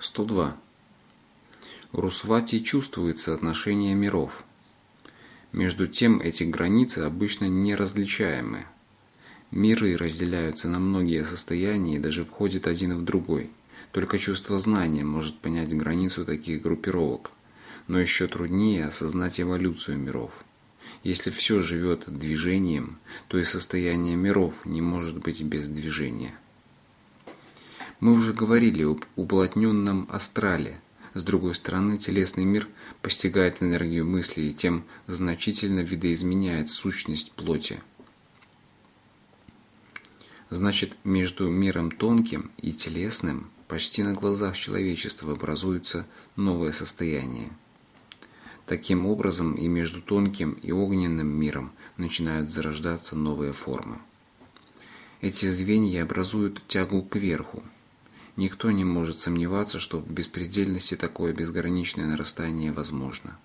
102. Русвати чувствует соотношение миров. Между тем эти границы обычно неразличаемы. Миры разделяются на многие состояния и даже входят один в другой. Только чувство знания может понять границу таких группировок, но еще труднее осознать эволюцию миров. Если все живет движением, то и состояние миров не может быть без движения. Мы уже говорили об уплотненном астрале. С другой стороны, телесный мир постигает энергию мысли и тем значительно видоизменяет сущность плоти. Значит, между миром тонким и телесным почти на глазах человечества образуется новое состояние. Таким образом, и между тонким и огненным миром начинают зарождаться новые формы. Эти звенья образуют тягу кверху. Никто не может сомневаться, что в беспредельности такое безграничное нарастание возможно.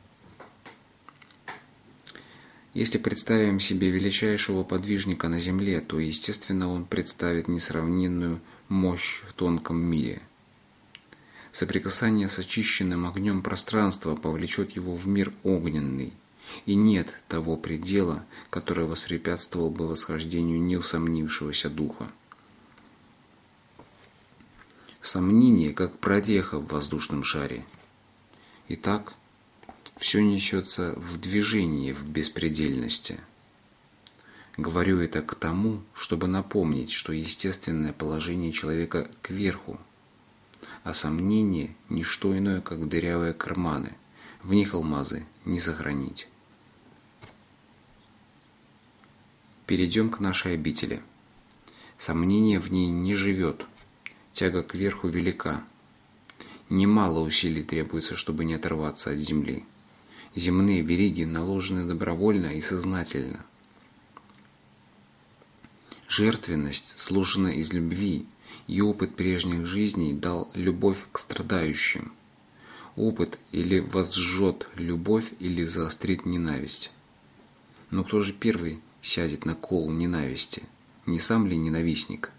Если представим себе величайшего подвижника на Земле, то, естественно, он представит несравненную мощь в тонком мире. Соприкасание с очищенным огнем пространства повлечет его в мир огненный, и нет того предела, который воспрепятствовал бы восхождению неусомнившегося духа. Сомнение, как прореха в воздушном шаре. Итак, все несется в движении, в беспредельности. Говорю это к тому, чтобы напомнить, что естественное положение человека кверху, а сомнение – не что иное, как дырявые карманы, в них алмазы не сохранить. Перейдем к нашей обители. Сомнение в ней не живет. Тяга кверху велика. Немало усилий требуется, чтобы не оторваться от земли. Земные вериги наложены добровольно и сознательно. Жертвенность сложена из любви, и опыт прежних жизней дал любовь к страдающим. Опыт или возжжет любовь, или заострит ненависть. Но кто же первый сядет на кол ненависти? Не сам ли ненавистник?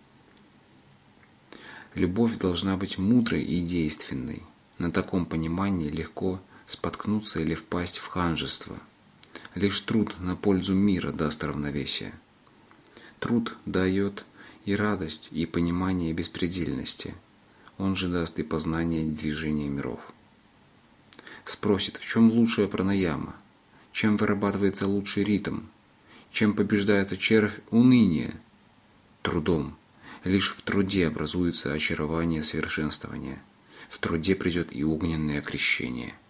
Любовь должна быть мудрой и действенной. На таком понимании легко споткнуться или впасть в ханжество. Лишь труд на пользу мира даст равновесие. Труд дает и радость, и понимание беспредельности. Он же даст и познание движения миров. Спросит, в чем лучшая пранаяма? Чем вырабатывается лучший ритм? Чем побеждается червь уныния? Трудом. Лишь в труде образуется очарование совершенствования. В труде придет и огненное крещение.